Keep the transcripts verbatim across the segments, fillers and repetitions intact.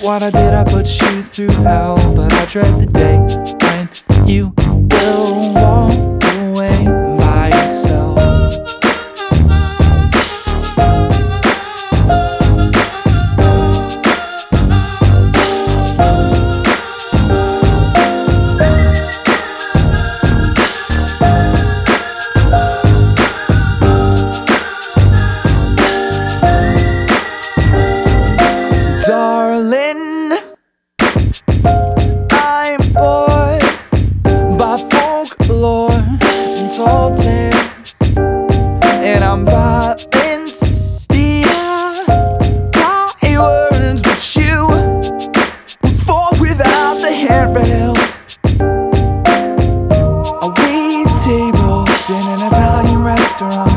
what I did, I put you through hell. But I dread the day when you will walk away by yourself. Darling, I'm bored by folklore and tall tales, and I'm balanced, yeah, by words, but you fall without the handrails. I wait tables in an Italian restaurant,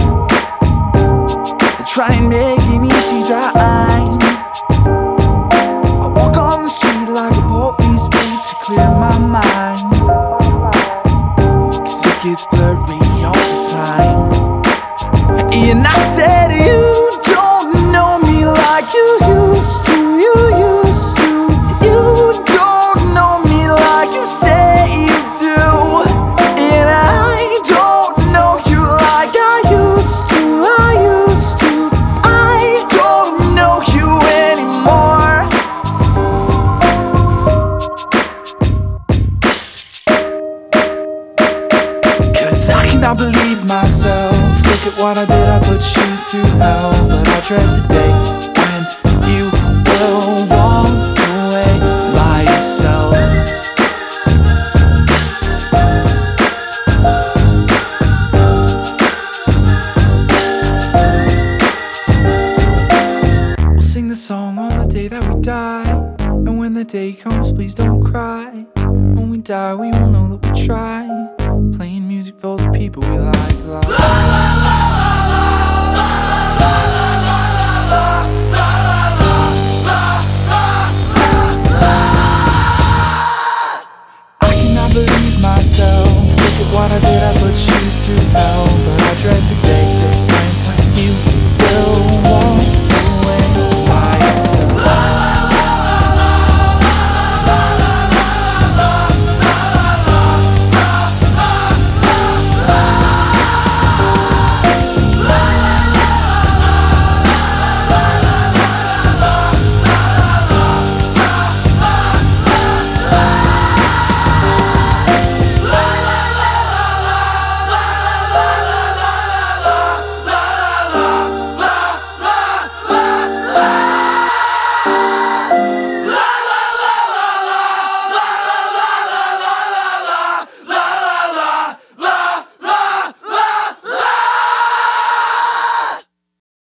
I try and make it easy time. The street like a police beat to clear my mind, 'cause it gets blurry all the time. And I said, you don't know me like you used to. You used to. You don't know me like you say you do. And I don't know you like I used to. I used to. I don't know you anymore. I cannot believe myself. Look at what I did, I put you through hell. But I dread the day when you will walk away by yourself. We'll sing the song on the day that we die. And when the day comes, please don't cry. When we die, we will know that we tried. Playing music for the people we like, like. I cannot believe myself. Look at what I did, I put you through hell. But I dread the